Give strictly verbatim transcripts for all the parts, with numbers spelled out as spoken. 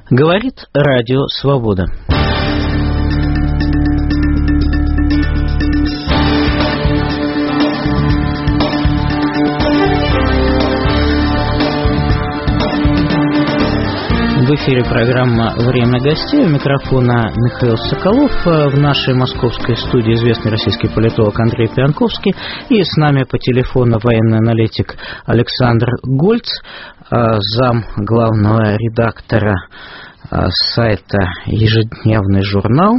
Говорит Радио Свобода. В эфире программа «Время гостей». У микрофона Михаил Соколов. В нашей московской студии известный российский политолог Андрей Пианковский. И с нами по телефону военный аналитик Александр Гольц, зам главного редактора сайта «Ежедневный журнал».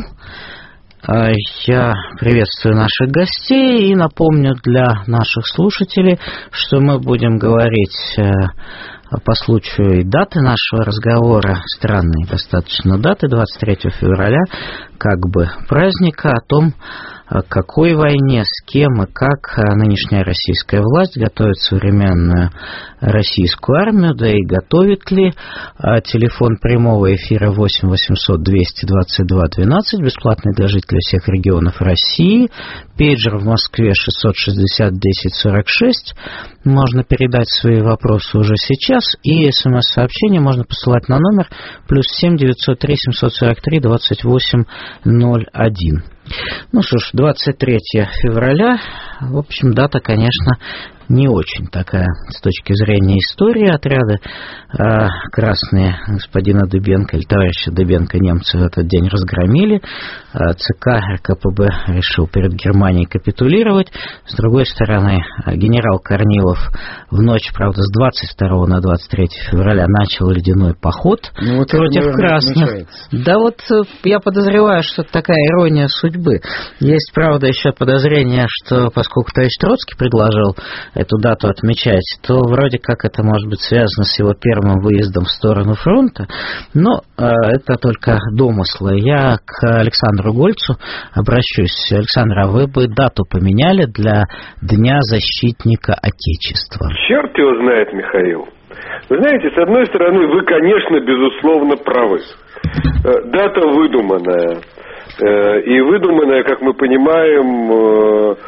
Я приветствую наших гостей и напомню для наших слушателей, что мы будем говорить по случаю даты нашего разговора, странной достаточно даты, двадцать третьего февраля, как бы праздника, о том, к какой войне, с кем и как нынешняя российская власть готовит современную российскую армию, да и готовит ли. Телефон прямого эфира восемь восемьсот двести двадцать два двенадцать, бесплатный для жителей всех регионов России. Пейджер в Москве шестьсот шестьдесят десять сорок шесть. Можно передать свои вопросы уже сейчас. И смс-сообщение можно посылать на номер плюс семь девятьсот три семьсот сорок три двадцать восемь ноль один. Ну что ж, двадцать третьего февраля, в общем, дата, конечно, не очень такая с точки зрения истории. Отряды э, красные господина Дыбенко или товарища Дыбенко немцы в этот день разгромили. Э, ЦК РКПБ решил перед Германией капитулировать. С другой стороны, генерал Корнилов в ночь, правда, с двадцать второго на двадцать третье февраля начал ледяной поход ну, вот против это, красных. Да вот я подозреваю, что это такая ирония судьбы. Есть, правда, еще подозрение, что поскольку товарищ Троцкий предложил эту дату отмечать, то вроде как это может быть связано с его первым выездом в сторону фронта, но э, это только домыслы. Я к Александру Гольцу обращусь. Александр, а вы бы дату поменяли для Дня защитника Отечества? Черт его знает, Михаил. Вы знаете, с одной стороны, вы, конечно, безусловно правы. Дата выдуманная. И выдуманная, как мы понимаем,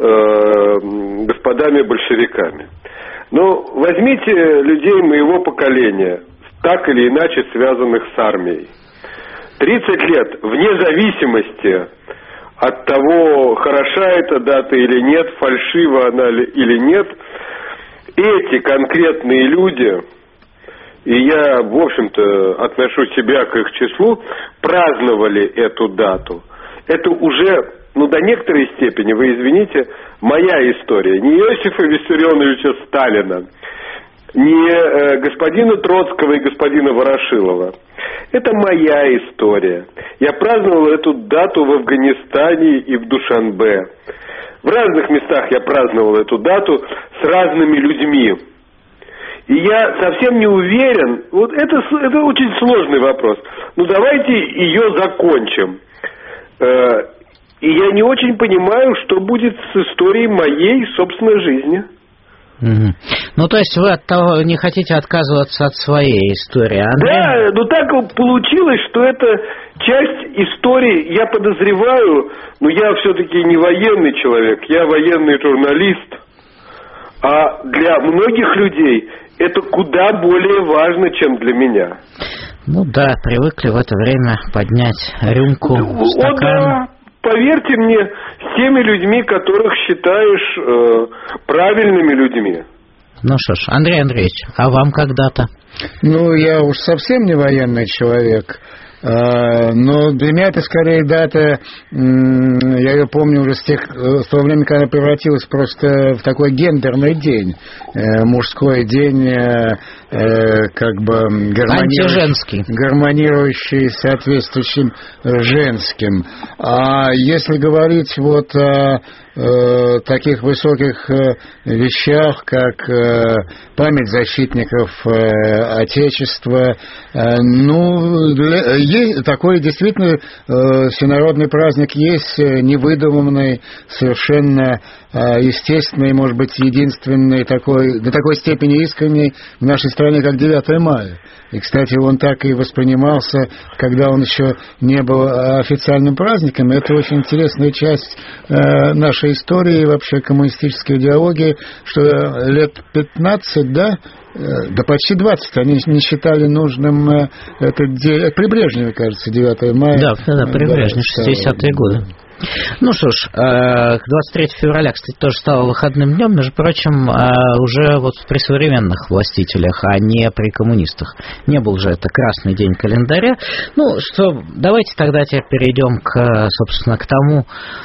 господами большевиками. Но возьмите людей моего поколения, так или иначе связанных с армией. тридцать лет, вне зависимости от того, хороша эта дата или нет, фальшива она или нет, эти конкретные люди, и я, в общем-то, отношу себя к их числу, праздновали эту дату. Это уже... Ну, до некоторой степени, вы извините, моя история. Не Иосифа Виссарионовича Сталина, не э, господина Троцкого и господина Ворошилова. Это моя история. Я праздновал эту дату в Афганистане и в Душанбе. В разных местах я праздновал эту дату с разными людьми. И я совсем не уверен, вот это, это очень сложный вопрос. Ну, давайте ее закончим. Э, И я не очень понимаю, что будет с историей моей собственной жизни. Угу. Ну, то есть вы от того не хотите отказываться от своей истории, а? Да, но так получилось, что это часть истории, я подозреваю, но я все-таки не военный человек, я военный журналист, а для многих людей это куда более важно, чем для меня. Ну да, привыкли в это время поднять рюмку, стакан. О, да. Поверьте мне, с теми людьми, которых считаешь э, правильными людьми. Ну что ж, Андрей Андреевич, а вам когда-то? Ну, я уж совсем не военный человек, но для меня это скорее дата, я ее помню уже с тех, с того времени, когда она превратилась просто в такой гендерный день, мужской день, как бы гармонирующий, гармонирующий с соответствующим женским. А если говорить вот о таких высоких вещах, как память защитников Отечества, ну, для, есть, такой действительно всенародный праздник есть, невыдуманный, совершенно естественный, может быть, единственный, такой, до такой степени искренний в нашей стране, как девятое мая. И, кстати, он так и воспринимался, когда он еще не был официальным праздником. Это очень интересная часть нашей истории, вообще коммунистической идеологии, что лет пятнадцать, да, Да почти двадцать. Они не считали нужным этот день. При Брежневе, кажется, девятое мая. Да, да, да, при Брежневе, шестидесятые годы. Ну что ж, двадцать третьего февраля, кстати, тоже стало выходным днем, между прочим, уже вот при современных властителях, а не при коммунистах. Не был же это красный день календаря. Ну что, давайте тогда теперь перейдем к, собственно, к тому,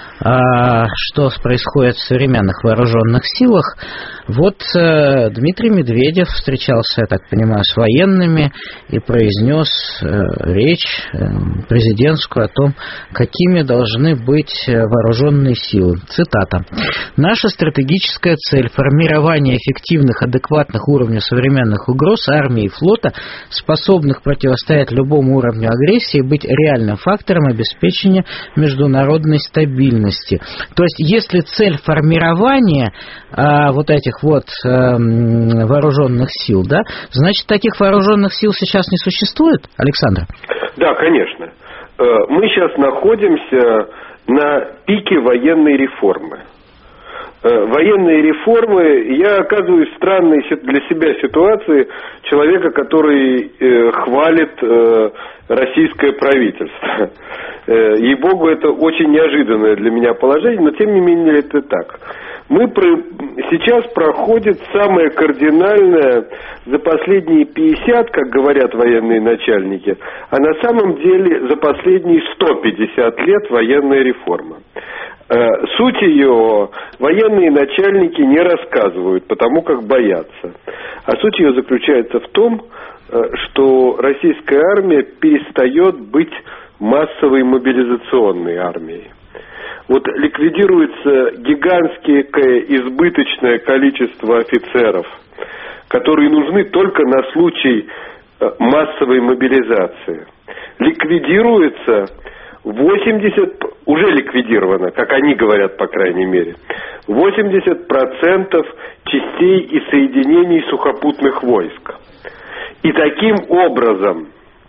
что происходит в современных вооруженных силах. Вот э, Дмитрий Медведев встречался, я так понимаю, с военными и произнес э, речь э, президентскую о том, какими должны быть вооруженные силы. Цитата. «Наша стратегическая цель – формирование эффективных, адекватных уровней современных угроз армии и флота, способных противостоять любому уровню агрессии и быть реальным фактором обеспечения международной стабильности». То есть, если цель формирования а, вот этих вот а, вооруженных сил, да, значит, таких вооруженных сил сейчас не существует, Александр? Да, конечно. Мы сейчас находимся на пике военной реформы. Военные реформы, я оказываюсь в странной для себя ситуации человека, который э, хвалит э, российское правительство. Э, ей-богу, это очень неожиданное для меня положение, но тем не менее это так. Мы про... Сейчас проходит самое кардинальное за последние пятьдесят, как говорят военные начальники, а на самом деле за последние сто пятьдесят лет военная реформа. Суть ее военные начальники не рассказывают, потому как боятся. А суть ее заключается в том, что российская армия перестает быть массовой мобилизационной армией. Вот ликвидируется гигантское избыточное количество офицеров, которые нужны только на случай массовой мобилизации. Ликвидируется восемьдесят, уже ликвидировано, как они говорят, по крайней мере, восемьдесят процентов частей и соединений сухопутных войск. И таким образом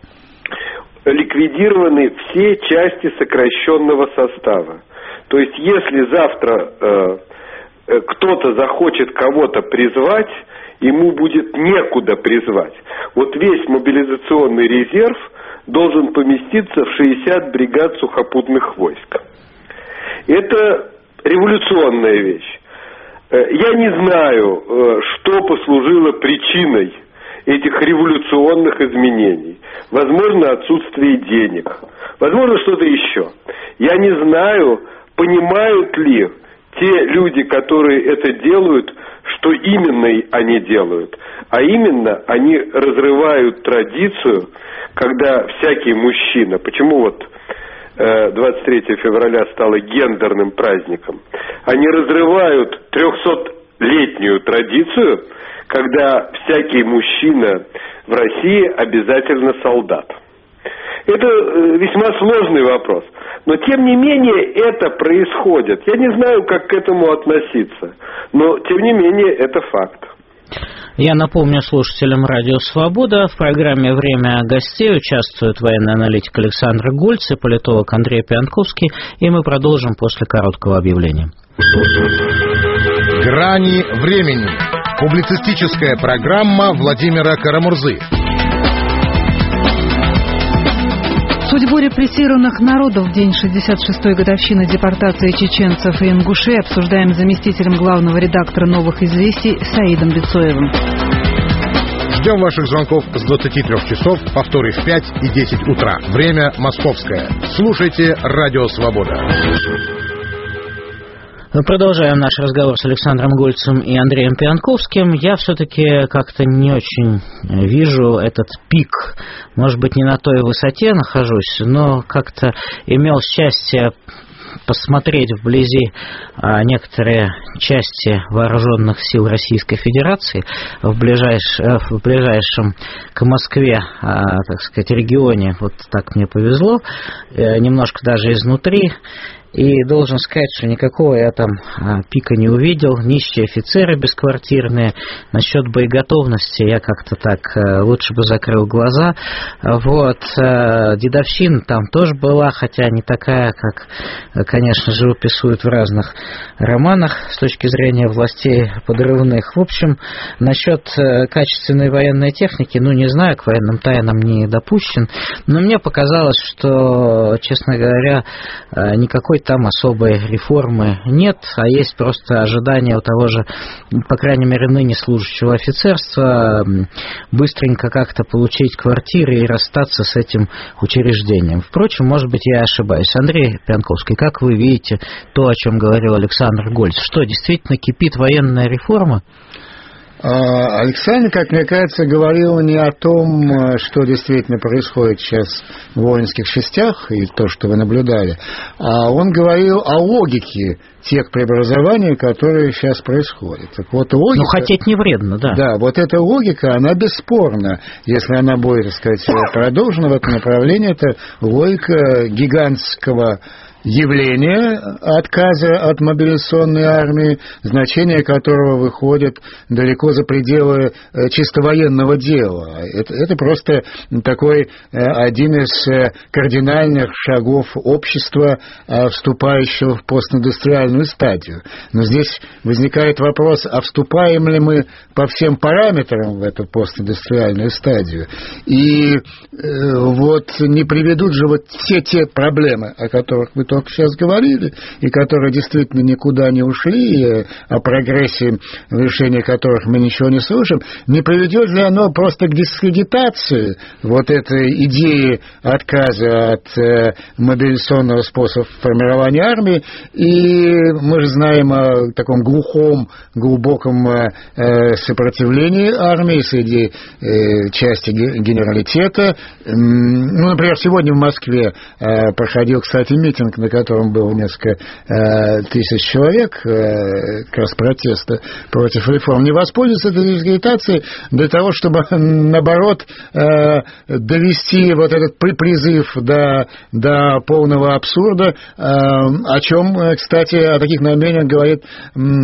ликвидированы все части сокращенного состава. То есть, если завтра э, кто-то захочет кого-то призвать, ему будет некуда призвать. Вот весь мобилизационный резерв должен поместиться в шестьдесят бригад сухопутных войск. Это революционная вещь. Я не знаю, что послужило причиной этих революционных изменений. Возможно, отсутствие денег. Возможно, что-то еще. Я не знаю, понимают ли те люди, которые это делают, что именно они делают. А именно, они разрывают традицию, когда всякий мужчина, почему вот двадцать третьего февраля стало гендерным праздником, они разрывают трехсотлетнюю традицию, когда всякий мужчина в России обязательно солдат. Это весьма сложный вопрос. Но, тем не менее, это происходит. Я не знаю, как к этому относиться. Но, тем не менее, это факт. Я напомню слушателям «Радио Свобода». В программе «Время гостей» участвует военный аналитик Александр Гольц и политолог Андрей Пианковский. И мы продолжим после короткого объявления. «Грани времени». Публицистическая программа Владимира Карамурзы. Судьбу репрессированных народов в день шестьдесят шестой годовщины депортации чеченцев и ингушей обсуждаем с заместителем главного редактора «Новых известий» Саидом Бицоевым. Ждем ваших звонков с двадцати трёх часов, повторы в пять и десять утра. Время московское. Слушайте «Радио Свобода». Мы продолжаем наш разговор с Александром Гольцем и Андреем Пианковским. Я все-таки как-то не очень вижу этот пик. Может быть, не на той высоте нахожусь, но как-то имел счастье посмотреть вблизи некоторые части вооруженных сил Российской Федерации в, ближайш... в ближайшем к Москве, так сказать, регионе. Вот так мне повезло, немножко даже изнутри. И должен сказать, что никакого я там пика не увидел. Нищие офицеры бесквартирные. Насчет боеготовности я как-то так лучше бы закрыл глаза. Вот. Дедовщина там тоже была, хотя не такая, как, конечно, живописуют в разных романах с точки зрения властей подрывных. В общем, насчет качественной военной техники, ну, не знаю, к военным тайнам не допущен, но мне показалось, что, честно говоря, никакой там особой реформы нет, а есть просто ожидание у того же, по крайней мере, ныне служащего офицерства быстренько как-то получить квартиры и расстаться с этим учреждением. Впрочем, может быть, я ошибаюсь. Андрей Пьянковский, как вы видите то, о чем говорил Александр Гольц? Что, действительно кипит военная реформа? Александр, как мне кажется, говорил не о том, что действительно происходит сейчас в воинских частях и то, что вы наблюдали, а он говорил о логике тех преобразований, которые сейчас происходят. Так вот, логика, ну, хотеть не вредно, да. Да, вот эта логика, она бесспорна. Если она будет, так сказать, продолжена в этом направлении, это логика гигантского явление отказа от мобилизационной армии, значение которого выходит далеко за пределы чисто военного дела. Это, это просто такой один из кардинальных шагов общества, вступающего в постиндустриальную стадию. Но здесь возникает вопрос, а вступаем ли мы по всем параметрам в эту постиндустриальную стадию? И э, вот не приведут же вот все те проблемы, о которых мы только сейчас говорили, и которые действительно никуда не ушли, о прогрессе, в решении которых мы ничего не слышим, не приведет ли оно просто к дискредитации вот этой идеи отказа от э, мобилизационного способа формирования армии? И мы же знаем о таком глухом, глубоком э, сопротивлении армии среди э, части генералитета. Ну, например, сегодня в Москве э, проходил, кстати, митинг, на котором было несколько э, тысяч человек, э, как раз протеста против реформ. Не воспользоваться этой дискредитацией для того, чтобы, наоборот, э, довести вот этот призыв до, до полного абсурда, э, о чем, кстати, о таких намерениях говорит э,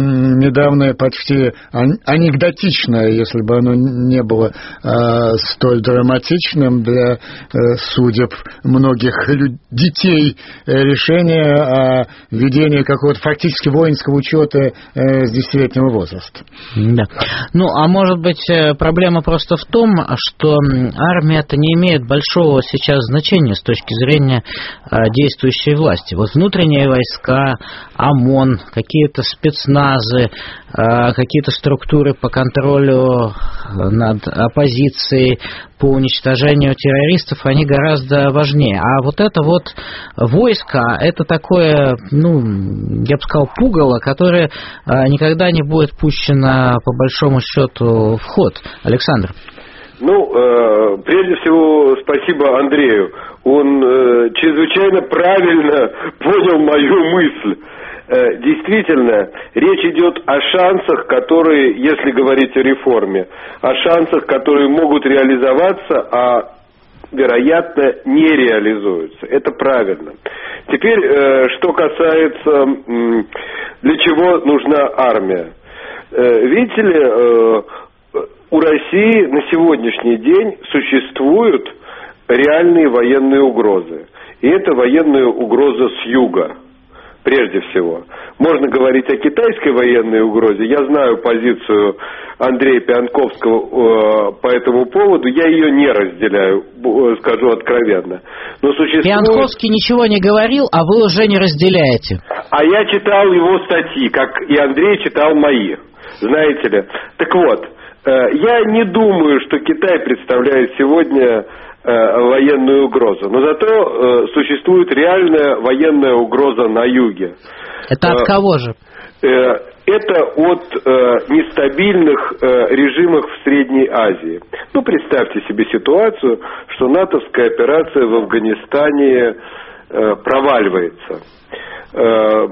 недавно почти анекдотично, если бы оно не было э, столь драматичным для э, судеб многих люд... детей э, решение о введении какого-то фактически воинского учета э, с десятилетнего возраста. Да. Ну, а может быть, проблема просто в том, что армия-то не имеет большого сейчас значения с точки зрения э, действующей власти. Вот внутренние войска, ОМОН, какие-то спецназы, э, какие-то структуры по контролю над оппозицией, по уничтожению террористов, они гораздо важнее. А вот это вот войско, это такое, ну, я бы сказал, пугало, которое никогда не будет пущено, по большому счету, в ход. Александр. Ну, э, прежде всего, спасибо Андрею. Он э, чрезвычайно правильно понял мою мысль. Действительно, речь идет о шансах, которые, если говорить о реформе, о шансах, которые могут реализоваться, а, вероятно, не реализуются. Это правильно. Теперь, что касается, для чего нужна армия. Видите ли, у России на сегодняшний день существуют реальные военные угрозы. И это военная угроза с юга. Прежде всего. Можно говорить о китайской военной угрозе. Я знаю позицию Андрея Пьянковского э, по этому поводу. Я ее не разделяю, скажу откровенно. Но существует... Пьянковский ничего не говорил, а вы уже не разделяете. А я читал его статьи, как и Андрей читал мои. Знаете ли. Так вот, э, я не думаю, что Китай представляет сегодня военную угрозу. Но зато э, существует реальная военная угроза на юге. Это от кого же? Э, это от э, нестабильных э, режимов в Средней Азии. Ну, представьте себе ситуацию, что натовская операция в Афганистане э, проваливается. Э,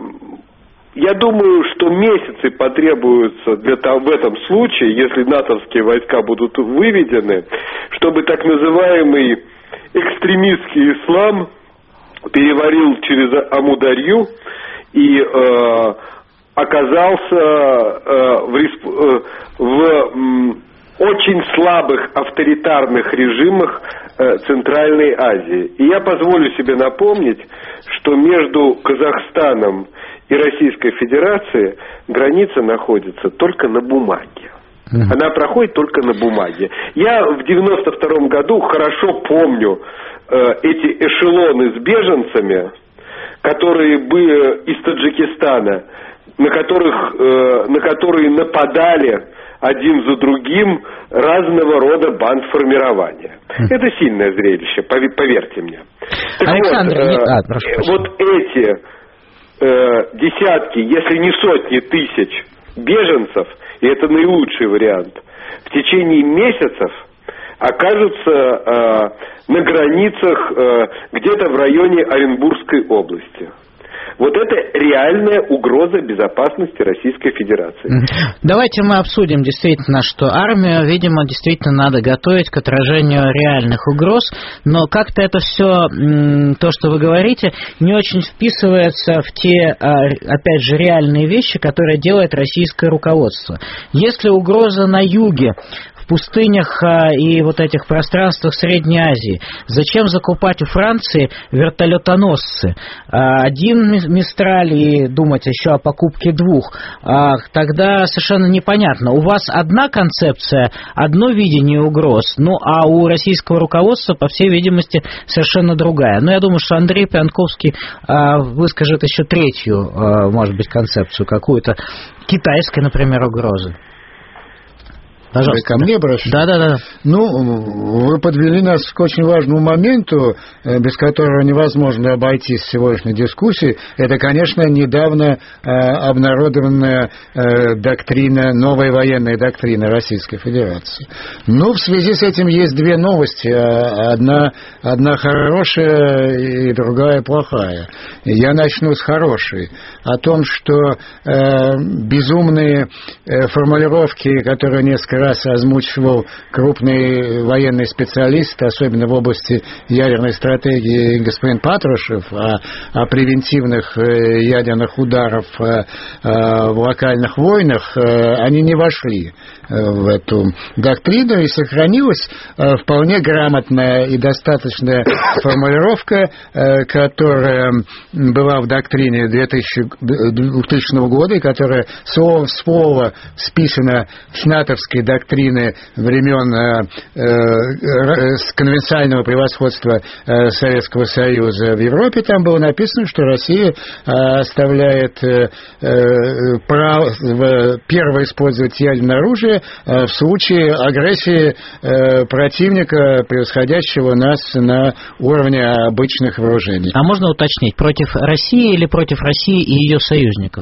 Я думаю, что месяцы потребуются для того, в этом случае, если натовские войска будут выведены, чтобы так называемый экстремистский ислам переварил через Амударью и э, оказался э, в, респ... э, в э, очень слабых авторитарных режимах э, Центральной Азии. И я позволю себе напомнить, что между Казахстаном и Российской Федерацией граница находится только на бумаге. Она проходит только на бумаге. Я в девяносто втором году хорошо помню э, эти эшелоны с беженцами, которые были из Таджикистана, на которых, э, на которые нападали один за другим разного рода бандформирования. Это сильное зрелище, поверьте мне. Так Александр, вот, нет, э, а, прошу, прошу. вот эти э, десятки, если не сотни тысяч беженцев, и это наилучший вариант, в течение месяцев окажутся э, на границах э, где-то в районе Оренбургской области. Вот это реальная угроза безопасности Российской Федерации. Давайте мы обсудим действительно, что армию, видимо, действительно надо готовить к отражению реальных угроз, но как-то это все, то, что вы говорите, не очень вписывается в те, опять же, реальные вещи, которые делает российское руководство. Если угроза на юге, в пустынях и вот этих пространствах Средней Азии, зачем закупать у Франции вертолетоносцы? Один Мистраль и думать еще о покупке двух, тогда совершенно непонятно. У вас одна концепция, одно видение угроз, ну а у российского руководства, по всей видимости, совершенно другая. Но я думаю, что Андрей Пианковский выскажет еще третью, может быть, концепцию какую-то, китайской, например, угрозы. Пожалуйста. Вы ко мне обращаетесь? Да, да, да. Ну, вы подвели нас к очень важному моменту, без которого невозможно обойтись сегодняшней дискуссии. Это, конечно, недавно э, обнародованная э, доктрина, новая военная доктрина Российской Федерации. Ну, в связи с этим есть две новости. Одна, одна хорошая и другая плохая. Я начну с хорошей. О том, что э, безумные э, формулировки, которые несколько раз озвучивал крупный военный специалист, особенно в области ядерной стратегии господин Патрушев, о, о превентивных ядерных ударах в локальных войнах, они не вошли в эту доктрину, и сохранилась вполне грамотная и достаточная формулировка, которая была в доктрине двухтысячного года, и которая слово в слово списана с натовской доктрины времен э, э, конвенциального превосходства э, Советского Союза в Европе. Там было написано, что Россия э, оставляет э, э, право первое использовать ядерное оружие э, в случае агрессии э, противника, превосходящего нас на уровне обычных вооружений. А можно уточнить, против России или против России и ее союзников?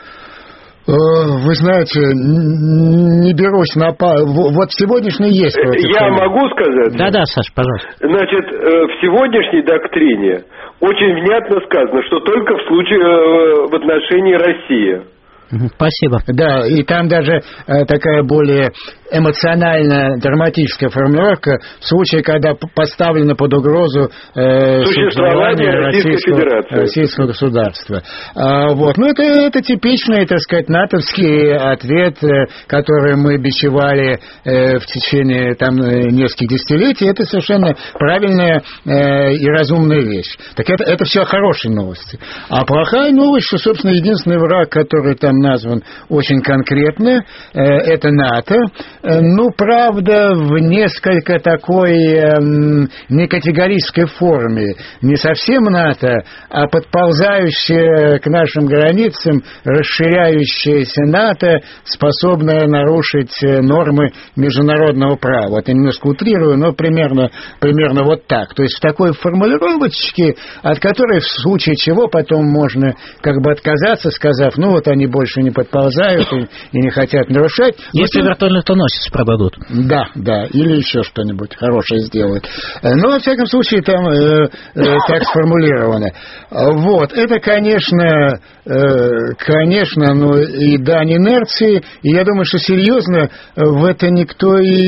Вы знаете, не берусь на... Вот сегодняшний есть... Я могу сказать? Да-да, Саш, пожалуйста. Значит, в сегодняшней доктрине очень внятно сказано, что только в случае в отношении России. Спасибо. Да, и там даже э, такая более эмоциональная, драматическая формулировка в случае, когда поставлено под угрозу э, существование российского, российского государства. А, вот. Ну, это, это типичный, так сказать, натовский ответ, э, который мы бичевали э, в течение там, нескольких десятилетий. Это совершенно правильная э, и разумная вещь. Так это, это все хорошие новости. А плохая новость, что, собственно, единственный враг, который там назван очень конкретно, э, это НАТО. Э, ну, правда, в несколько такой э, некатегорической форме. Не совсем НАТО, а подползающее к нашим границам, расширяющееся НАТО, способное нарушить нормы международного права. Вот я немножко утрирую, но примерно, примерно вот так. То есть в такой формулировочке, от которой в случае чего потом можно как бы отказаться, сказав, ну вот они больше не подползают и, и не хотят нарушать. Если вот, вертолетоносец авианосец продадут. Да, да, или еще что-нибудь хорошее сделают. Но, во всяком случае, там э, э, так сформулировано. Вот, это, конечно, э, конечно, ну, и дань инерции, и я думаю, что серьезно в это никто и,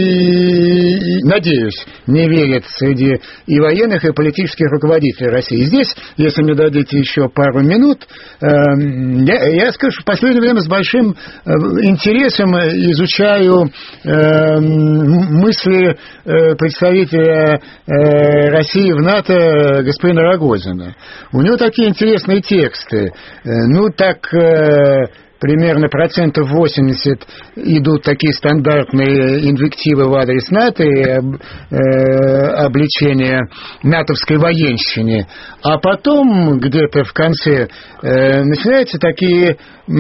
и, надеюсь, не верит среди и военных, и политических руководителей России. Здесь, если мне дадите еще пару минут, э, я, я скажу, что в последнее время с большим э, интересом изучаю э, мысли э, представителя э, России в НАТО господина Рогозина. У него такие интересные тексты. Э, ну, так... Э, примерно процентов восемьдесят идут такие стандартные инвективы в адрес НАТО и э, обличения натовской военщине. А потом, где-то в конце, э, начинаются такие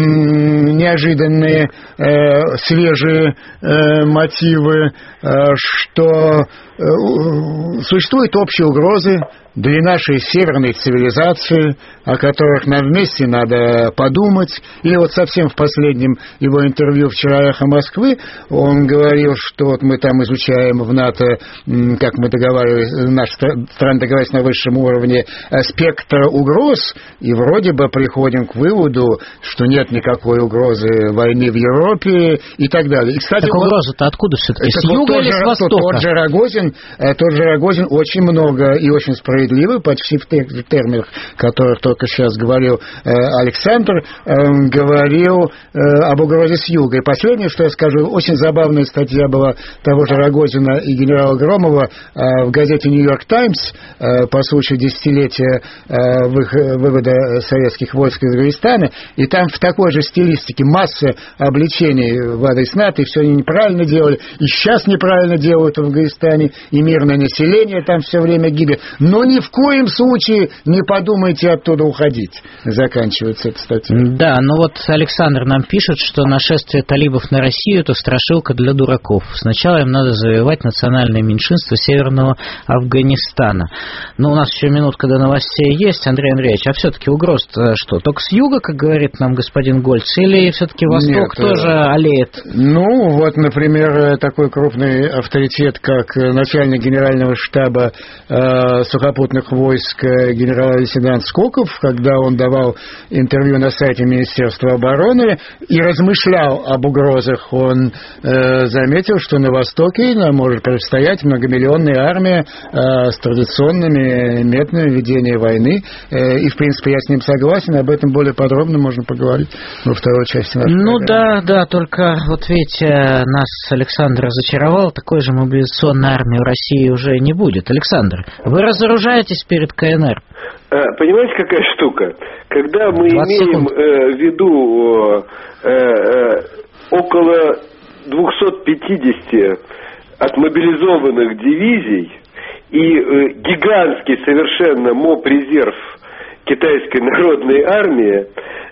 м, неожиданные, э, свежие э, мотивы, э, что э, существуют общие угрозы для нашей северной цивилизации, о которых нам вместе надо подумать. Или вот совсем в последнем его интервью вчера «Эхо Москвы» он говорил, что вот мы там изучаем в НАТО, как мы договаривались, наша страна договаривается на высшем уровне, спектр угроз, и вроде бы приходим к выводу, что нет никакой угрозы войны в Европе и так далее. И, кстати, так угроза-то откуда все-таки? С юга вот или с востока? Тот же Рогозин, тот же Рогозин очень много и очень справедливо, почти в тех же терминах, о которых только сейчас говорил э, Александр, э, говорил э, об угрозе с юга. И последнее, что я скажу, очень забавная статья была того же Рогозина и генерала Громова э, в газете «Нью-Йорк Таймс» э, по случаю десятилетия э, вывода советских войск из Афганистана, и там в такой же стилистике масса обличений в адрес НАТО, и все они неправильно делали, и сейчас неправильно делают в Афганистане, и мирное население там все время гибнет, но ни в коем случае не подумайте оттуда уходить. Заканчивается эта статья. Да, но вот Александр нам пишет, что нашествие талибов на Россию – это страшилка для дураков. Сначала им надо завоевать национальное меньшинство Северного Афганистана. Но у нас еще минутка до новостей есть. Андрей Андреевич, а все-таки угроз что? Только с юга, как говорит нам господин Гольц, или все-таки Восток Нет, тоже аллеет? Ну, вот, например, такой крупный авторитет, как начальник генерального штаба э, сухопутных войск генерал-лейтенант Скоков, когда он давал интервью на сайте Министерства обороны и размышлял об угрозах, он э, заметил, что на Востоке нам может предстоять многомиллионная армия э, с традиционными методами ведения войны. Э, и, в принципе, я с ним согласен. Об этом более подробно можно поговорить во второй части нашей Ну программы. да, да, только вот видите, нас Александр разочаровал, такой же мобилизационной армии в России уже не будет. Александр, вы разоружаетесь перед КНР? Понимаете, какая штука? Когда мы имеем э, в виду э, э, около двести пятьдесят отмобилизованных дивизий и э, гигантский совершенно моб-резерв Китайской народной армии,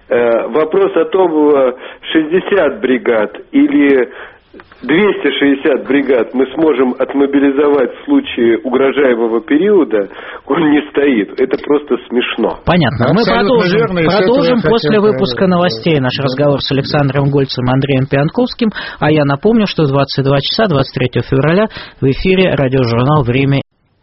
э, вопрос о том, шестьдесят бригад или двести шестьдесят бригад мы сможем отмобилизовать в случае угрожаемого периода, он не стоит. Это просто смешно. Понятно. Мы продолжим, верно, продолжим после выпуска новостей наш разговор с Александром Гольцем и Андреем Пианковским. А я напомню, что в двадцать два часа двадцать третьего февраля в эфире радиожурнал «Время».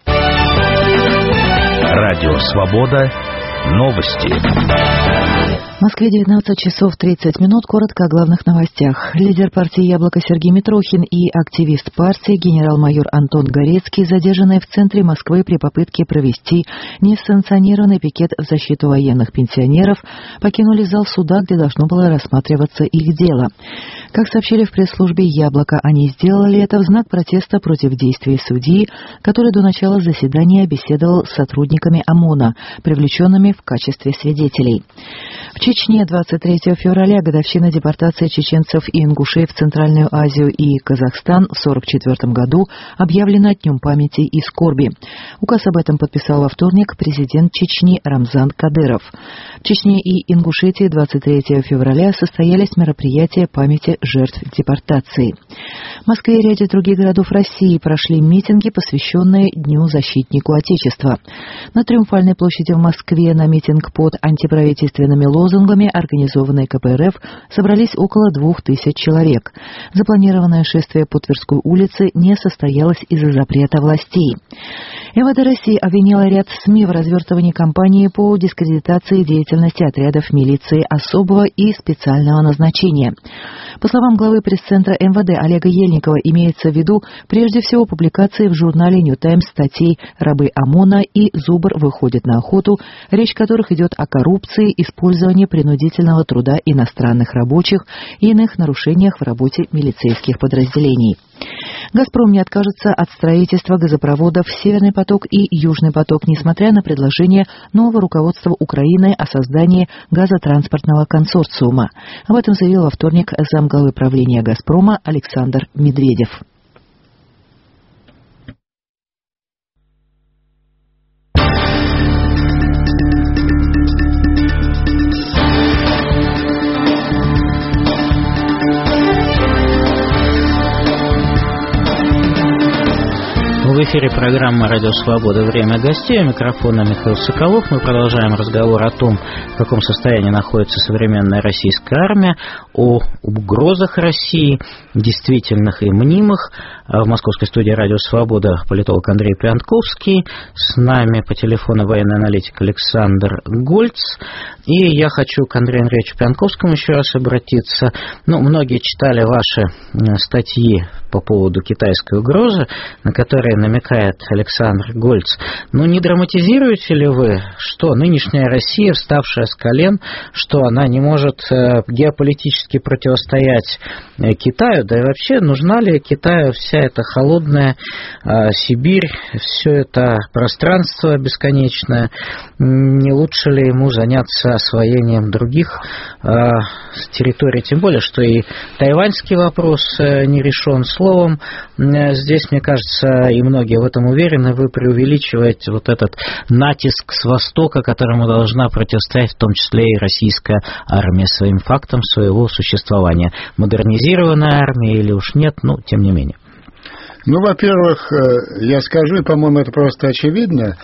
Радио «Свобода». Новости. В Москве девятнадцать часов тридцать минут. Коротко о главных новостях. Лидер партии «Яблоко» Сергей Митрохин и активист партии генерал-майор Антон Горецкий задержаны в центре Москвы при попытке провести несанкционированный пикет в защиту военных пенсионеров, покинули зал суда, где должно было рассматриваться их дело. Как сообщили в пресс-службе «Яблоко», они сделали это в знак протеста против действий судьи, который до начала заседания беседовал с сотрудниками ОМОНа, привлеченными в качестве свидетелей. В Чечне двадцать третьего февраля годовщина депортации чеченцев и ингушей в Центральную Азию и Казахстан в сорок четвёртом году объявлена Днем памяти и скорби. Указ об этом подписал во вторник президент Чечни Рамзан Кадыров. В Чечне и Ингушетии двадцать третьего февраля состоялись мероприятия памяти жертв депортации. В Москве и ряде других городов России прошли митинги, посвященные Дню защитнику Отечества. На Триумфальной площади в Москве на митинг под антиправительственными лозунгами лозунгами организованной ка пэ эр эф собрались около двух тысяч человек. Запланированное шествие по Тверской улице не состоялось из-за запрета властей. эм вэ дэ России обвинила ряд СМИ в развертывании кампании по дискредитации деятельности отрядов милиции особого и специального назначения. По словам главы пресс-центра эм вэ дэ Олега Ельникова, имеется в виду прежде всего публикации в журнале «Нью Таймс» статей «Рабы ОМОНа» и «Зубр выходит на охоту», речь которых идет о коррупции, использовании принудительного труда иностранных рабочих и иных нарушениях в работе милицейских подразделений. «Газпром» не откажется от строительства газопроводов «Северный поток» и «Южный поток», несмотря на предложение нового руководства Украины о создании газотранспортного консорциума. Об этом заявил во вторник замглавы правления «Газпрома» Александр Медведев. В эфире программа «Радио Свобода. Время гостей». У микрофона Михаил Соколов. Мы продолжаем разговор о том, в каком состоянии находится современная российская армия, о угрозах России, действительных и мнимых. В московской студии «Радио Свобода» политолог Андрей Пианковский. С нами по телефону военный аналитик Александр Гольц. И я хочу к Андрею Андреевичу Пианковскому еще раз обратиться. Ну, многие читали ваши статьи по поводу китайской угрозы, на которые намекает Александр Гольц. Ну, не драматизируете ли вы, что нынешняя Россия, вставшая с колен, что она не может геополитически противостоять Китаю, да и вообще нужна ли Китаю вся эта холодная Сибирь, все это пространство бесконечное? Не лучше ли ему заняться освоением других территорий? Тем более, что и тайваньский вопрос не решен. Словом, здесь, мне кажется, и многие в этом уверены, вы преувеличиваете вот этот натиск с востока, которому должна противостоять в том числе и российская армия своим фактом своего существования. Модернизированная армия или уж нет, но тем не менее. Ну, во-первых, я скажу, и, по-моему, это просто очевидно,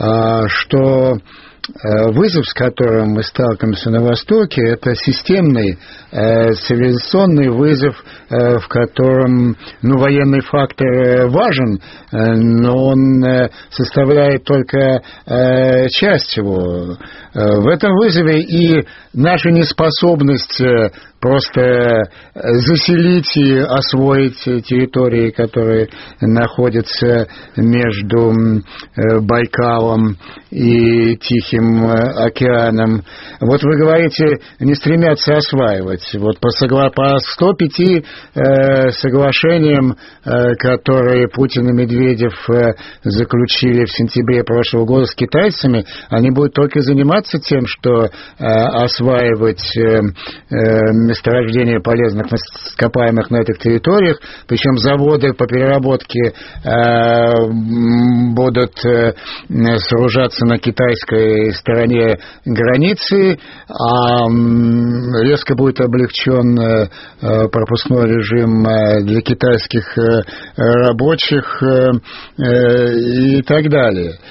что вызов, с которым мы сталкиваемся на Востоке, это системный э, цивилизационный вызов, э, в котором ну, военный фактор важен, э, но он э, составляет только э, часть его. Э, в этом вызове и наша неспособность э, просто заселить и освоить территории, которые находятся между э, Байкалом и Тихим океаном. Вот вы говорите, не стремятся осваивать. Вот по, согла... по сто пяти э, соглашениям, э, которые Путин и Медведев э, заключили в сентябре прошлого года с китайцами, они будут только заниматься тем, что э, осваивать э, э, месторождения полезных ископаемых на этих территориях, причем заводы по переработке э, будут э, сооружаться на китайской стороне границы, а резко будет облегчен пропускной режим для китайских рабочих и так далее.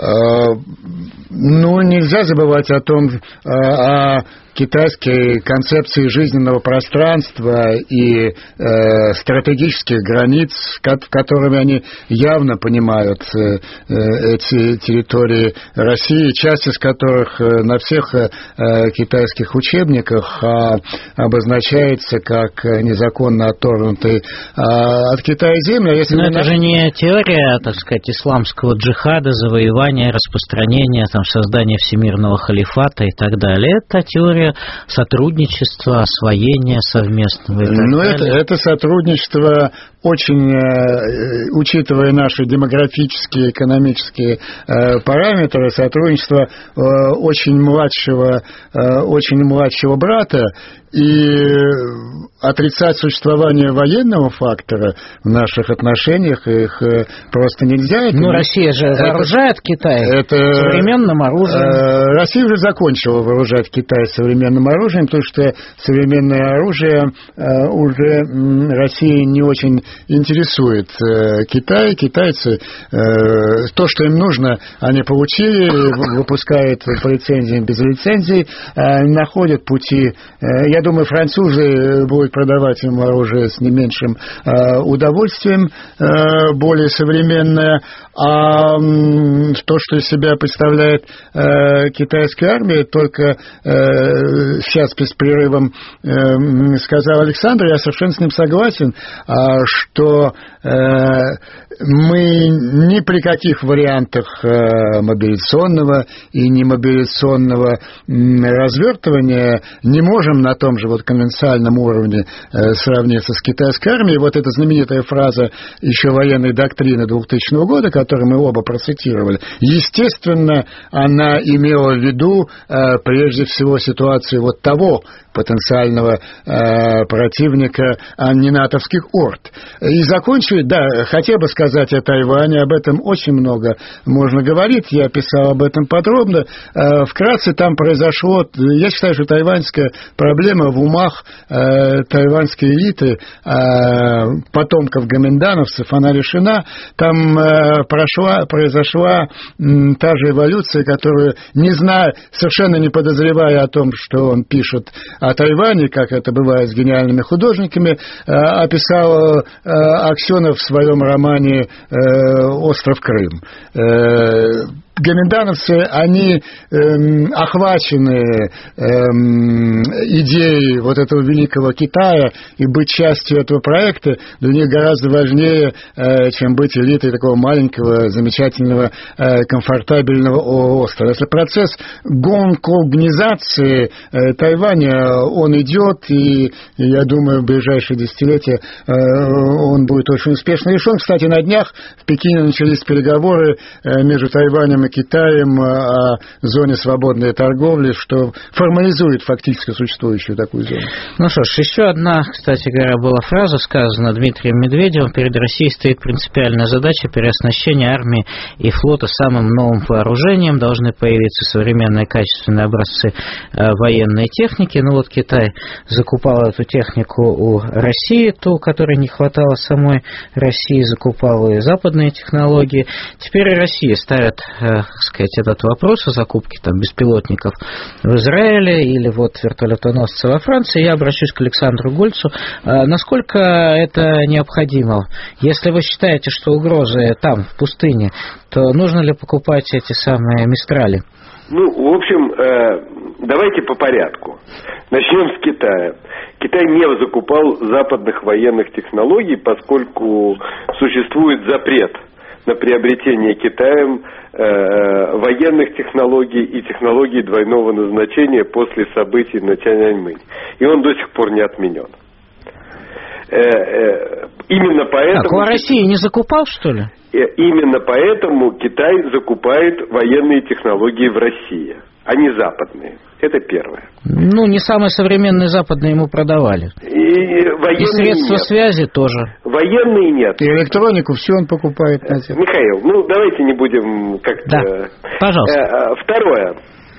Ну, нельзя забывать о том, о китайской концепции жизненного пространства и э, стратегических границ, которыми они явно понимают э, эти территории России, часть из которых на всех э, китайских учебниках э, обозначается как незаконно отторгнутые э, от Китая земли. Если Но это наш... же не теория, так сказать, исламского джихада, завоевания, распространения, там, создания всемирного халифата и так далее. Это теория сотрудничества, освоения совместного. Ну, это, это сотрудничество очень, э, учитывая наши демографические, экономические э, параметры, сотрудничество э, очень младшего, э, очень младшего брата, и отрицать существование военного фактора в наших отношениях их э, просто нельзя. Это, ну, Россия же это, вооружает Китай это, современным оружием. Э, Россия уже закончила вооружать Китай современным оружием, потому что современное оружие э, уже м, России не очень интересует Китай. Китайцы, то, что им нужно, они получили, выпускают по лицензиям, без лицензий, находят пути. Я думаю, французы будут продавать им оружие с не меньшим удовольствием, более современное. А то, что из себя представляет китайская армия, только сейчас с перерывом сказал Александр, я совершенно с ним согласен, что мы ни при каких вариантах мобилизационного и немобилизационного развертывания не можем на том же вот конвенциальном уровне сравниться с китайской армией. Вот эта знаменитая фраза еще военной доктрины двухтысячного года, которую мы оба процитировали, естественно, она имела в виду прежде всего ситуацию вот того потенциального э, противника, а не натовских орд. И закончу, да, хотел бы сказать о Тайване, об этом очень много можно говорить, я писал об этом подробно. Э, вкратце там произошло, я считаю, что тайваньская проблема в умах э, тайваньской элиты, э, потомков гоминдановцев, она решена. Там э, прошла, произошла э, та же эволюция, которую, не зная, совершенно не подозревая о том, что он пишет о Тайване, как это бывает с гениальными художниками, описал Аксенов в своем романе «Остров Крым». Гоминдановцы, они эм, охвачены эм, идеей вот этого великого Китая, и быть частью этого проекта для них гораздо важнее, э, чем быть элитой такого маленького, замечательного, э, комфортабельного острова. Если процесс гонконгнизации э, Тайваня, он идет, и, и я думаю, в ближайшие десятилетия э, он будет очень успешно решен. Кстати, на днях в Пекине начались переговоры э, между Тайванем и Китаем о зоне свободной торговли, что формализует фактически существующую такую зону. Ну что ж, еще одна, кстати говоря, была фраза, сказана Дмитрием Медведевым: перед Россией стоит принципиальная задача переоснащения армии и флота самым новым вооружением, должны появиться современные качественные образцы военной техники. Ну вот Китай закупал эту технику у России, ту, которой не хватало самой России, закупал и западные технологии. Теперь и Россия ставит, сказать, этот вопрос о закупке там беспилотников в Израиле или вот вертолетоносца во Франции. Я обращусь к Александру Гольцу. Насколько это необходимо? Если вы считаете, что угрозы там, в пустыне, то нужно ли покупать эти самые Мистрали? Ну, в общем, давайте по порядку. Начнем с Китая. Китай не закупал западных военных технологий, поскольку существует запрет на приобретение Китаем э, военных технологий и технологий двойного назначения после событий на Тяньаньмэнь. И он до сих пор не отменен. Э, э, именно поэтому... Так, у России не закупал, что ли? Э, именно поэтому Китай закупает военные технологии в России, а не западные. Это первое. Ну, не самые современные западные ему продавали. И, и средства нет. Связи тоже. Военные нет. И электронику все он покупает. Михаил, ну давайте не будем как-то... Да, пожалуйста. Второе.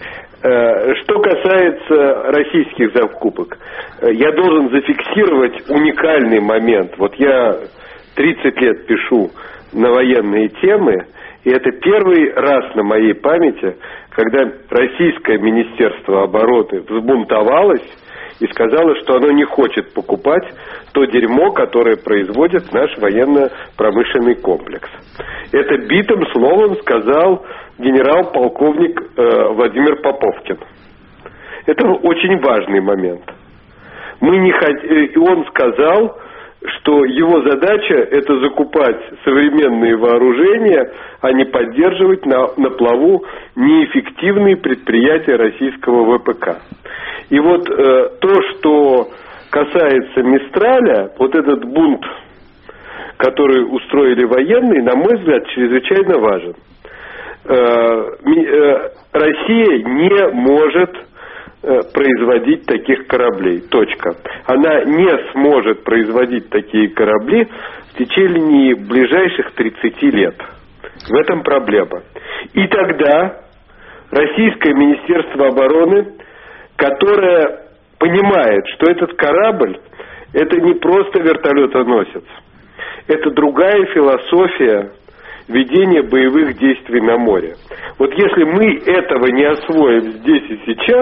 Что касается российских закупок, я должен зафиксировать уникальный момент. Вот я тридцать лет пишу на военные темы, и это первый раз на моей памяти, когда российское Министерство обороны взбунтовалось и сказало, что оно не хочет покупать то дерьмо, которое производит наш военно-промышленный комплекс. Это битым словом сказал генерал-полковник э, Владимир Поповкин. Это очень важный момент. Мы не хот... И он сказал, что его задача – это закупать современные вооружения, а не поддерживать на, на плаву неэффективные предприятия российского ВПК. И вот э, то, что касается Мистраля, вот этот бунт, который устроили военные, на мой взгляд, чрезвычайно важен. Э, э, Россия не может производить таких кораблей. Точка. Она не сможет производить такие корабли в течение ближайших тридцати лет. В этом проблема. И тогда российское Министерство обороны, которое понимает, что этот корабль это не просто вертолетоносец, это другая философия ведения боевых действий на море. Вот если мы этого не освоим здесь и сейчас,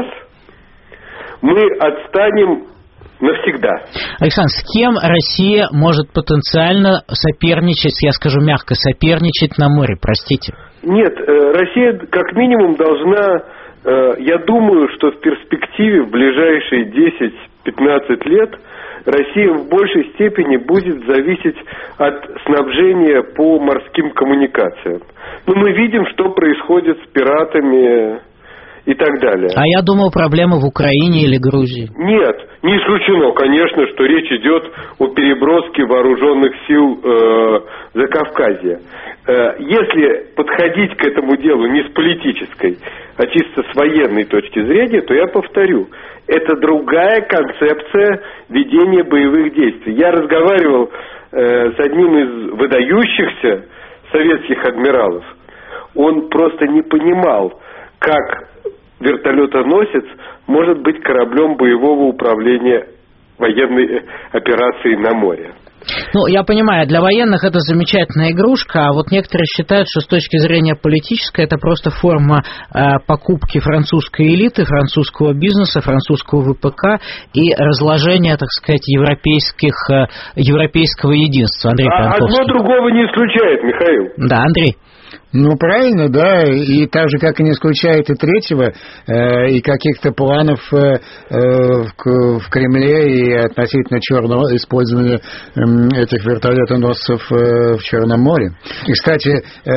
мы отстанем навсегда. Александр, с кем Россия может потенциально соперничать, я скажу мягко, соперничать на море, простите? Нет, Россия как минимум должна, я думаю, что в перспективе в ближайшие десять-пятнадцать лет Россия в большей степени будет зависеть от снабжения по морским коммуникациям. Но мы видим, что происходит с пиратами и так далее. А я думал, проблема в Украине или Грузии. Нет, не исключено, конечно, что речь идет о переброске вооруженных сил э, Закавказья. Э, если подходить к этому делу не с политической, а чисто с военной точки зрения, то я повторю, это другая концепция ведения боевых действий. Я разговаривал э, с одним из выдающихся советских адмиралов. Он просто не понимал, как вертолетоносец может быть кораблем боевого управления военной операцией на море. Ну, я понимаю, для военных это замечательная игрушка, а вот некоторые считают, что с точки зрения политической это просто форма э, покупки французской элиты, французского бизнеса, французского ВПК и разложения, так сказать, европейских, э, европейского единства. Андрей а Пианковский. Одно другого не исключает, Михаил. Да, Андрей. Ну, правильно, да, и так же, как и не исключает и третьего, э, и каких-то планов э, э, в, в Кремле и относительно черного использования э, этих вертолетоносцев э, в Черном море. И, кстати,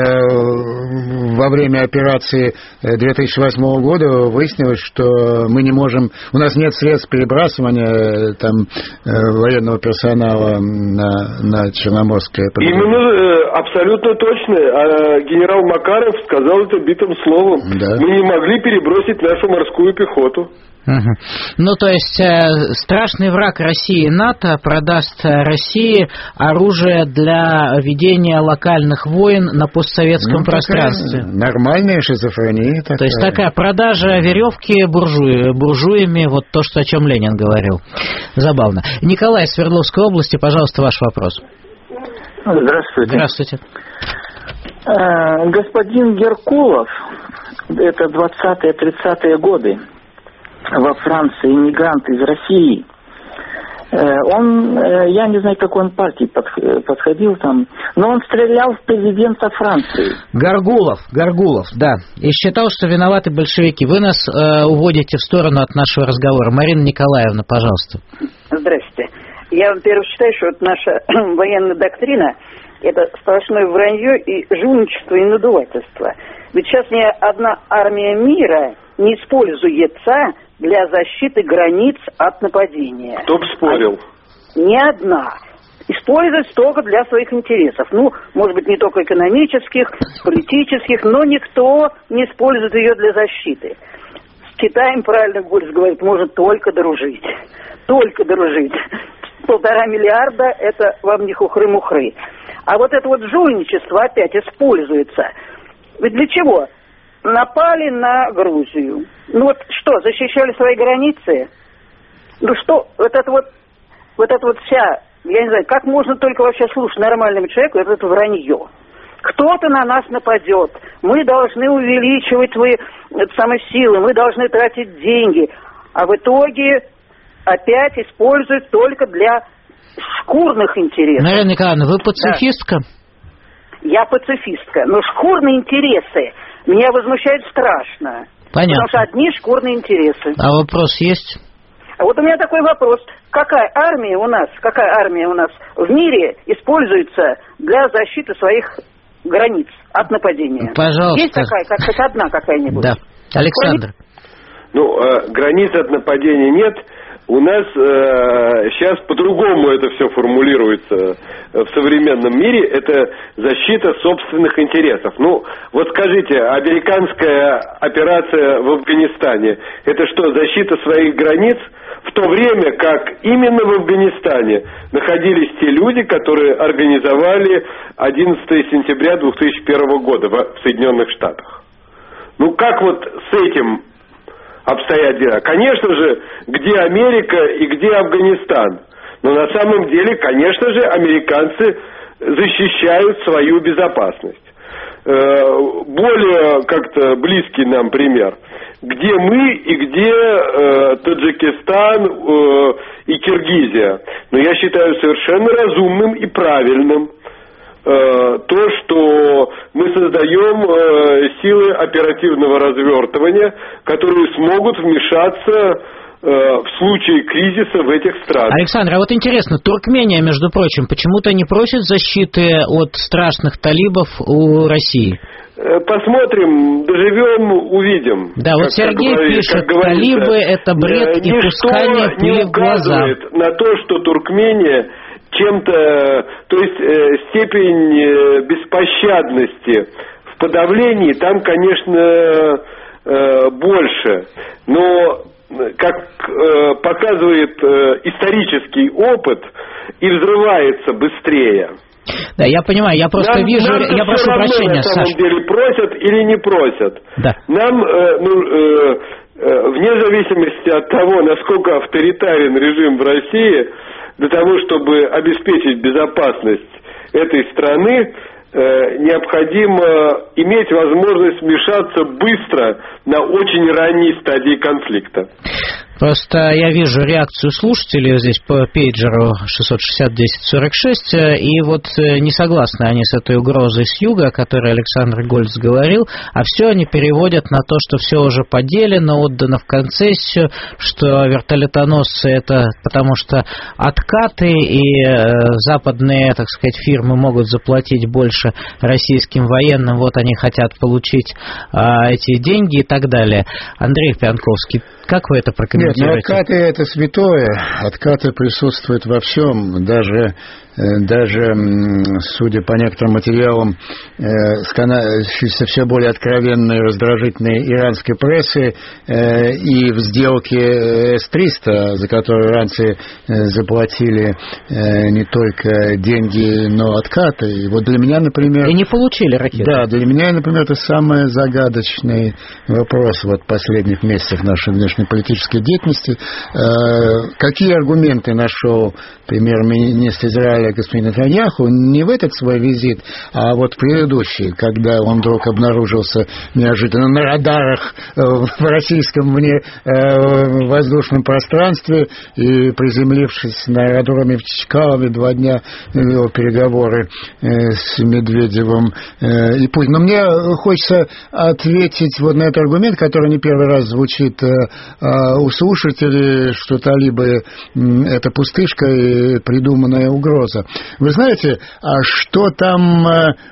э, во время операции две тысячи восьмого года выяснилось, что мы не можем, у нас нет средств перебрасывания там э, военного персонала на, на Черноморское побережье. Именно, э, абсолютно точно. А генерал Макаров сказал это битым словом. Да. Мы не могли перебросить нашу морскую пехоту. Угу. Ну, то есть э, страшный враг России НАТО продаст России оружие для ведения локальных войн на постсоветском ну, пространстве. Нормальная шизофрения такая. То есть такая продажа веревки буржуи, буржуями, вот то, что, о чем Ленин говорил. Забавно. Николай из Свердловской области, пожалуйста, ваш вопрос. Здравствуйте. Здравствуйте. Господин Геркулов, это двадцатые-тридцатые годы, во Франции, иммигрант из России, он, я не знаю, какой он партии подходил там, но он стрелял в президента Франции. Гаргулов, Гаргулов, да, и считал, что виноваты большевики. Вы нас э, уводите в сторону от нашего разговора. Марина Николаевна, пожалуйста. Здравствуйте. Я, во-первых, считаю, что вот наша военная доктрина – это сплошное вранье и жульничество и надувательство. Ведь сейчас ни одна армия мира не используется для защиты границ от нападения. Кто бы спорил? А ни одна. Используется только для своих интересов. Ну, может быть, не только экономических, политических, но никто не использует ее для защиты. С Китаем, правильно Гольц говорит, может только дружить. Только дружить. Полтора миллиарда – это вам не хухры-мухры. А вот это вот жульничество опять используется. Ведь для чего? Напали на Грузию. Ну вот что, защищали свои границы? Ну что, вот это вот, вот это вот вся, я не знаю, как можно только вообще слушать нормальному человеку это, это вранье. Кто-то на нас нападет, мы должны увеличивать свои это, самые силы, мы должны тратить деньги. А в итоге опять используют только для шкурных интересов. Марина Николаевна, вы пацифистка? Да. Я пацифистка, но шкурные интересы меня возмущают страшно. Понятно. Потому что одни шкурные интересы. А вопрос есть? А вот у меня такой вопрос. Какая армия у нас, какая армия у нас в мире используется для защиты своих границ от нападения? Пожалуйста. Есть такая, как хоть одна какая-нибудь? Да. Александр. Ну, э, границ от нападения нет. У нас э, сейчас по-другому это все формулируется в современном мире. Это защита собственных интересов. Ну, вот скажите, американская операция в Афганистане, это что, защита своих границ? В то время как именно в Афганистане находились те люди, которые организовали одиннадцатое сентября две тысячи первого года в Соединенных Штатах. Ну, как вот с этим обстоят дела? Конечно же, где Америка и где Афганистан? Но на самом деле, конечно же, американцы защищают свою безопасность. Более как-то близкий нам пример, где мы и где э, Таджикистан э, и Киргизия. Но я считаю совершенно разумным и правильным э, то, что мы создаем э, силы оперативного развертывания, которые смогут вмешаться в случае кризиса в этих странах. Александр, а вот интересно, Туркмения, между прочим, почему-то не просит защиты от страшных талибов у России? Посмотрим, доживем, увидим. Да, вот как, Сергей как пишет, как талибы это бред и пускание пыли в глаза. Ничто не указывает на то, что Туркмения чем-то, то есть э, степень э, беспощадности в подавлении там, конечно, э, больше, но как э, показывает э, исторический опыт, и взрывается быстрее. Да, я понимаю, я просто нам, вижу, нам я прошу прощения, на самом Саш. деле просят или не просят. Да. Нам, э, ну, э, э, вне зависимости от того, насколько авторитарен режим в России, для того, чтобы обеспечить безопасность этой страны, э, необходимо иметь возможность вмешаться быстро на очень ранней стадии конфликта. Просто я вижу реакцию слушателей здесь по пейджеру шестьсот шестьдесят десять сорок шесть, и вот не согласны они с этой угрозой с юга, о которой Александр Гольц говорил, а все они переводят на то, что все уже поделено, отдано в концессию, что вертолетоносцы это потому что откаты, и западные, так сказать, фирмы могут заплатить больше российским военным, вот они хотят получить а, эти деньги и так далее. Андрей Пианковский, как вы это прокомментируете? Нет, ну откаты это святое, откаты присутствуют во всем, даже, даже судя по некоторым материалам, все более откровенной и раздражительной иранской прессы, и в сделке эс триста, за которую иранцы заплатили не только деньги, но откаты. И вот для меня, например... И не получили ракеты. Да, для меня, например, это самый загадочный вопрос вот последних месяцев нашей внешней политической деятельности. Какие аргументы нашел премьер-министр Израиля господин Нетаньяху не в этот свой визит, а вот предыдущий, когда он вдруг обнаружился неожиданно на радарах в российском воздушном пространстве и, приземлившись на аэродроме в Чкалове, два дня вел переговоры с Медведевым и Путиным. Но мне хочется ответить вот на этот аргумент, который не первый раз звучит у слушателей, что талибы – это пустышка и придуманная угроза. Вы знаете, а что там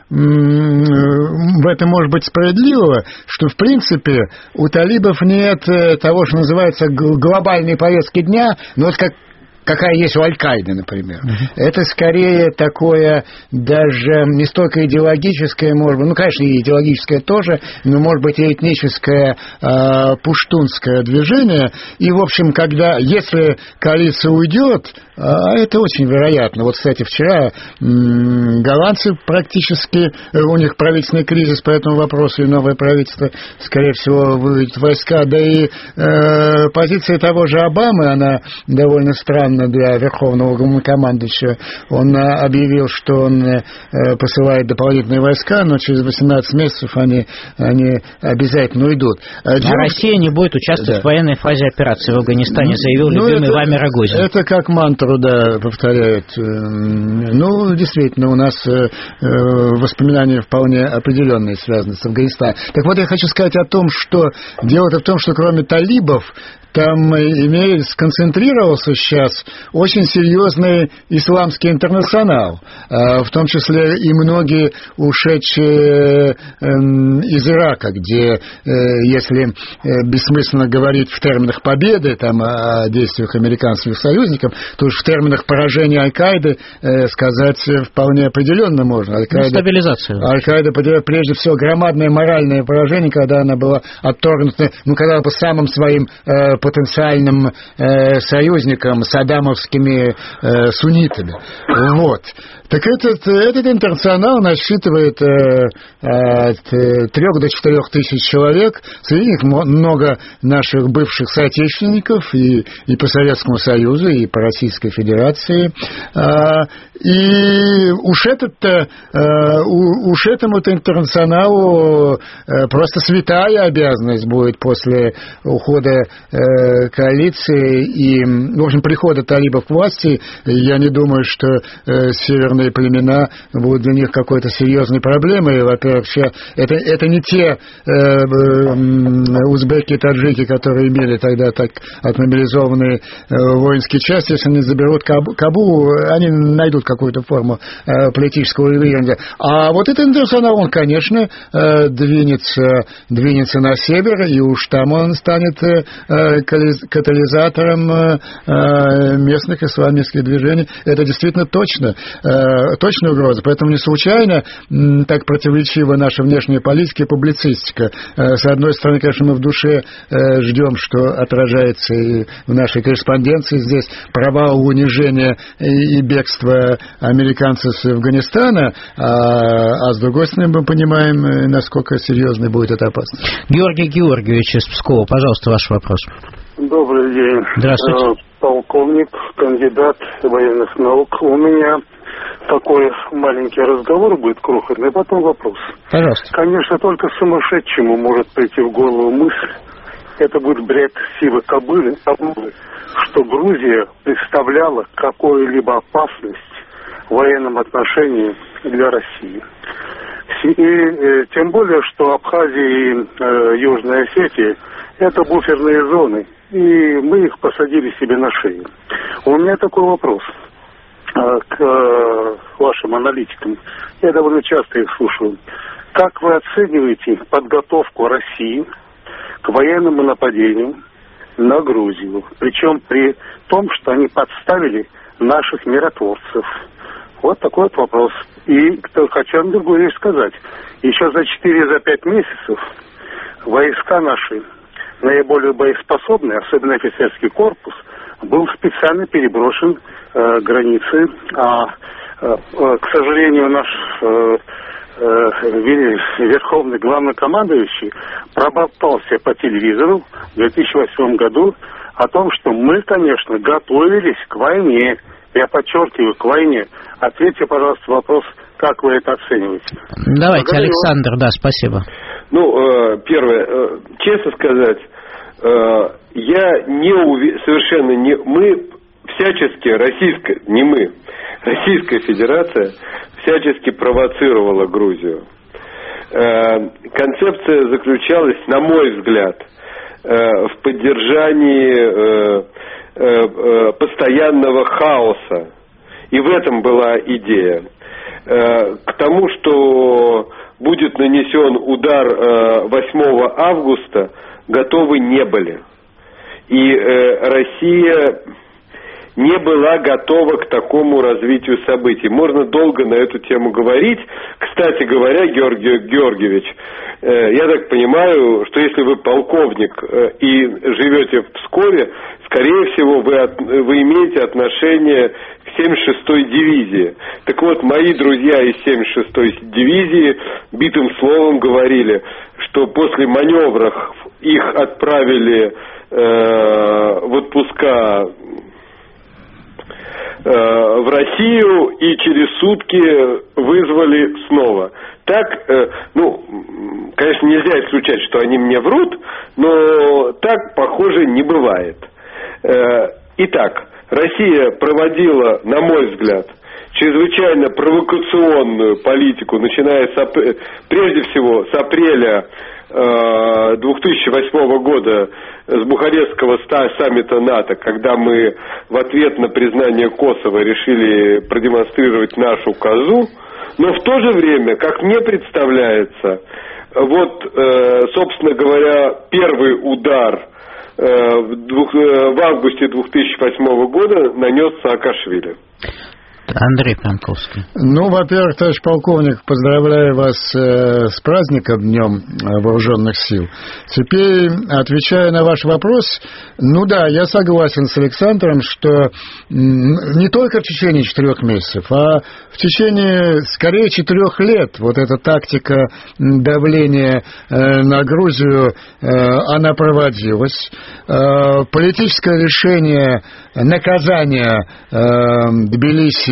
в этом может быть справедливого, что в принципе у талибов нет того, что называется глобальной повестки дня, но вот как какая есть у Аль-Каиды, например. Uh-huh. Это скорее такое даже не столько идеологическое, может быть, ну, конечно, и идеологическое тоже, но, может быть, и этническое э, пуштунское движение. И, в общем, когда, если коалиция уйдет, а это очень вероятно. Вот, кстати, вчера м- голландцы практически, у них правительственный кризис по этому вопросу, и новое правительство, скорее всего, выведет войска. Да и э, позиция того же Обамы, она довольно странная для верховного главнокомандующего. Он объявил, что он посылает дополнительные войска, но через восемнадцать месяцев они, они обязательно уйдут. А Дело... Россия не будет участвовать да. в военной фазе операции в Афганистане, заявил ну, любимый это, вами Рогозин. Это как мантру, да, повторяют. Ну, действительно, у нас воспоминания вполне определенные связаны с Афганистаном. Так вот, я хочу сказать о том, что дело-то в том, что кроме талибов, там имеет, сконцентрировался сейчас очень серьезный исламский интернационал, в том числе и многие ушедшие из Ирака, где, если бессмысленно говорить в терминах победы, там, о действиях американских союзников, то уж в терминах поражения Аль-Каиды сказать вполне определенно можно. Аль-Каида, ну, стабилизацию. Аль-Каида потеряла прежде всего громадное моральное поражение, когда она была отторгнута, ну, когда по самым своим потенциальным э, союзникам, саддамовскими э, суннитами. Вот. Так этот, этот интернационал насчитывает э, от трех до четырех тысяч человек. Среди них много наших бывших соотечественников и, и по Советскому Союзу, и по Российской Федерации. А, И уж этот-то, уж этому-то интернационалу просто святая обязанность будет после ухода коалиции и, в общем, прихода талибов к власти. Я не думаю, что северные племена будут для них какой-то серьезной проблемой. Во-первых, это, это не те узбеки и таджики, которые имели тогда так отмобилизованные воинские части. Если они заберут Кабу, Кабу они найдут какую-то форму э, политического регулирования. А вот этот интернационал, он, конечно, э, двинется, двинется на север, и уж там он станет э, катализатором э, местных исламистских движений. Это действительно точно, э, точная угроза. Поэтому не случайно м, так противоречива наша внешняя политика и публицистика. Э, с одной стороны, конечно, мы в душе э, ждем, что отражается и в нашей корреспонденции здесь провал, унижение и, и бегство американцев с Афганистана, а, а с другой стороны мы понимаем, насколько серьезной будет эта опасность. Георгий Георгиевич из Пскова, пожалуйста, ваш вопрос. Добрый день. Здравствуйте. Полковник, кандидат военных наук. У меня такой маленький разговор будет крохотный, потом вопрос. Пожалуйста. Конечно, только сумасшедшему может прийти в голову мысль, это будет бред сивой кобылы, что Грузия представляла какую-либо опасность в военном отношении для России. И э, тем более, что Абхазия и э, Южная Осетия – это буферные зоны, и мы их посадили себе на шею. У меня такой вопрос э, к э, вашим аналитикам. Я довольно часто их слушаю. Как вы оцениваете подготовку России к военному нападению на Грузию? Причем при том, что они подставили наших миротворцев. Вот такой вот вопрос. И хочу вам другую вещь сказать. Еще за четыре-пять месяцев войска наши, наиболее боеспособные, особенно офицерский корпус, был специально переброшен э, границы. А, э, к сожалению, наш э, э, верховный главнокомандующий проболтался по телевизору в две тысячи восьмом году о том, что мы, конечно, готовились к войне. Я подчеркиваю, к войне. Ответьте, пожалуйста, вопрос, как вы это оцениваете. Давайте, Благодарю. Александр, да, спасибо. Ну, э, первое, э, честно сказать, э, я не уверен, совершенно не, мы всячески, российская, не мы, Российская Федерация всячески провоцировала Грузию. Э, концепция заключалась, на мой взгляд, э, в поддержании э, постоянного хаоса. И в этом была идея. К тому, что будет нанесен удар восьмого августа, готовы не были. И Россия не была готова к такому развитию событий. Можно долго на эту тему говорить. Кстати говоря, Георгий Георгиевич, я так понимаю, что если вы полковник и живете в Пскове, скорее всего, вы, от, вы имеете отношение к семьдесят шестой дивизии. Так вот, мои друзья из семьдесят шестой дивизии битым словом говорили, что после маневров их отправили э, в отпуска в Россию и через сутки вызвали снова. Так, ну, конечно, нельзя исключать, что они мне врут, но так, похоже, не бывает. Итак, Россия проводила, на мой взгляд, чрезвычайно провокационную политику, начиная с, прежде всего с апреля две тысячи восьмого года, с Бухарестского саммита НАТО, когда мы в ответ на признание Косово решили продемонстрировать нашу козу, но в то же время, как мне представляется, вот, собственно говоря, первый удар в августе две тысячи восьмого года нанес Саакашвили. Андрей Пянковский. Ну, во-первых, товарищ полковник, поздравляю вас э, с праздником, Днем Вооруженных сил. Теперь, отвечая на ваш вопрос, ну да, я согласен с Александром, что м, не только в течение четырех месяцев, а в течение, скорее, четырех лет вот эта тактика давления э, на Грузию, э, она проводилась. Э, политическое решение наказания э, Тбилиси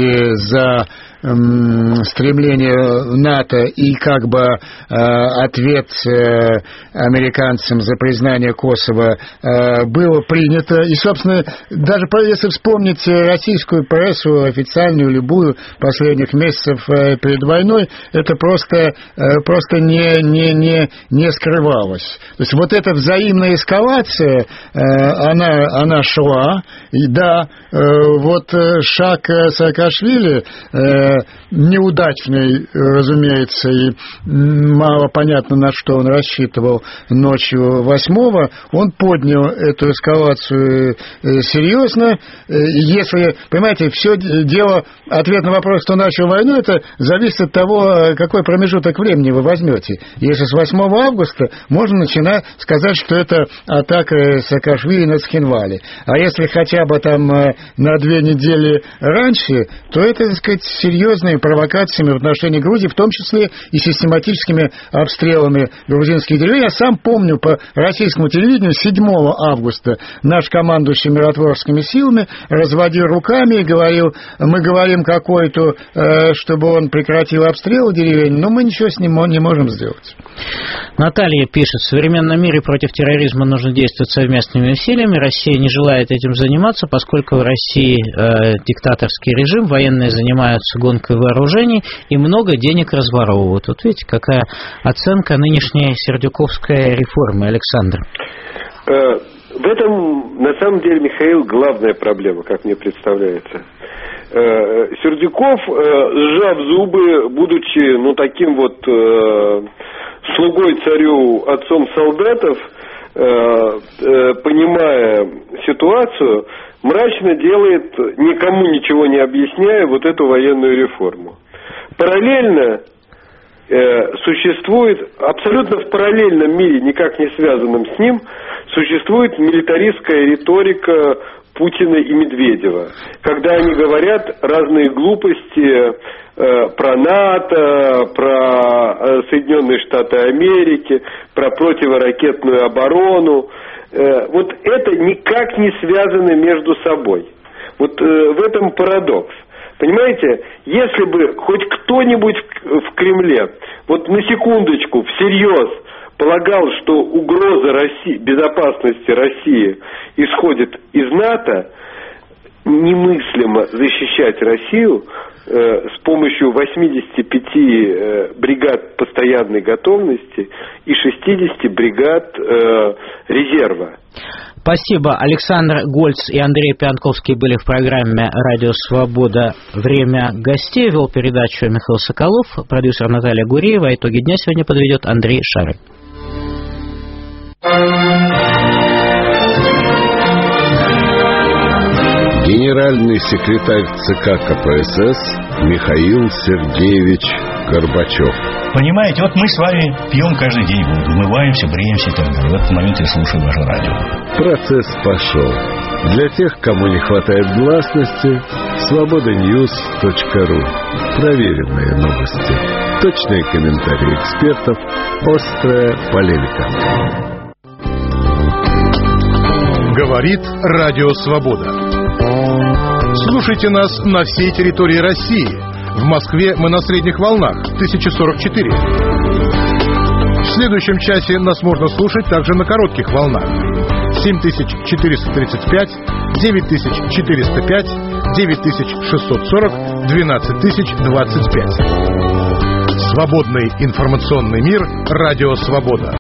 были за стремление НАТО и как бы э, ответ э, американцам за признание Косово э, было принято. И, собственно, даже если вспомнить российскую прессу, официальную, любую, последних месяцев э, перед войной, это просто, э, просто не, не, не, не скрывалось. То есть вот эта взаимная эскалация, э, она, она шла. И да, э, вот шаг Саакашвили, э, неудачный, разумеется, и мало понятно, на что он рассчитывал ночью восьмого, он поднял эту эскалацию серьезно. Если, понимаете, все дело, ответ на вопрос, кто начал войну, это зависит от того, какой промежуток времени вы возьмете. Если с восьмого августа, можно начинать сказать, что это атака Саакашвили на Цхинвали. А если хотя бы там на две недели раньше, то это, так сказать, серьезные провокациями в отношении Грузии, в том числе и систематическими обстрелами грузинских деревень. Я сам помню по российскому телевидению седьмого августа наш командующий миротворческими силами разводил руками и говорил, мы говорим какой-то, чтобы он прекратил обстрел деревень, но мы ничего с ним не можем сделать. Наталья пишет, в современном мире против терроризма нужно действовать совместными усилиями. Россия не желает этим заниматься, поскольку в России э, диктаторский режим, военные занимаются гонкой вооружений и много денег разворовывают. Вот видите, какая оценка нынешней сердюковской реформы, Александр. В этом, на самом деле, Михаил, главная проблема, как мне представляется. Сердюков, сжав зубы, будучи, ну, таким вот слугой царю, отцом солдатов, понимая ситуацию, мрачно делает, никому ничего не объясняя, вот эту военную реформу. Параллельно э, существует, абсолютно в параллельном мире, никак не связанном с ним, существует милитаристская риторика Путина и Медведева, когда они говорят разные глупости э, про НАТО, про э, Соединенные Штаты Америки, про противоракетную оборону. Э, вот это никак не связано между собой. Вот э, в этом парадокс. Понимаете, если бы хоть кто-нибудь в, в Кремле, вот на секундочку, всерьез полагал, что угроза России, безопасности России исходит из НАТО, немыслимо защищать Россию э, с помощью восьмидесяти пяти э, бригад постоянной готовности и шестидесяти бригад э, резерва. Спасибо. Александр Гольц и Андрей Пианковский были в программе «Радио Свобода. Время гостей». Вел передачу Михаил Соколов, продюсер Наталья Гуреева. Итоги дня сегодня подведет Андрей Шарый. Генеральный секретарь ЦК КПСС Михаил Сергеевич Горбачев. Понимаете, вот мы с вами пьем каждый день воду, умываемся, бреемся и так далее. В этот момент я слушаю ваше радио. Процесс пошел. Для тех, кому не хватает гласности, свобода ньюс точка ру. Проверенные новости, точные комментарии экспертов, острая полемика. Говорит Радио Свобода. Слушайте нас на всей территории России. В Москве мы на средних волнах тысяча сорок четыре. В следующем часе нас можно слушать также на коротких волнах семь тысяч четыреста тридцать пять, девять тысяч четыреста пять, девять тысяч шестьсот сорок, двенадцать тысяч двадцать пять. Свободный информационный мир. Радио Свобода.